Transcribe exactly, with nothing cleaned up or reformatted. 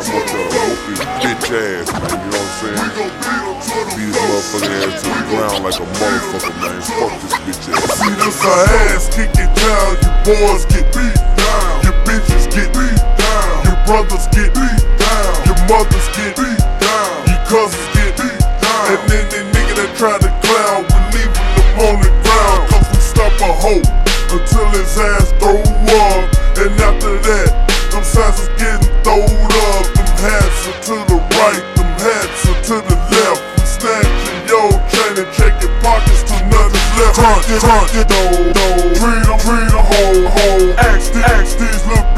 I want y'all to whoop his bitch ass, man, you know what I'm saying? Beat his motherfucking ass to the ground like a motherfucker, man. Fuck this bitch ass. See, this a ass kicking town. You boys get beat down. Your bitches get beat down. Your brothers get beat down. Your mothers get beat down. Your cousins get beat down. And then the nigga that try to clown, we leaving them on the ground. Cause we stop a hoe until his ass throw up. And after that, them signs is getting throwed up. Them hats are to the right, them hats are to the left. We snatching your chain and checking pockets till nothing's left. Turn, turn, it, do, do. Treat them, treat them, ho, ho. Ask, ask these little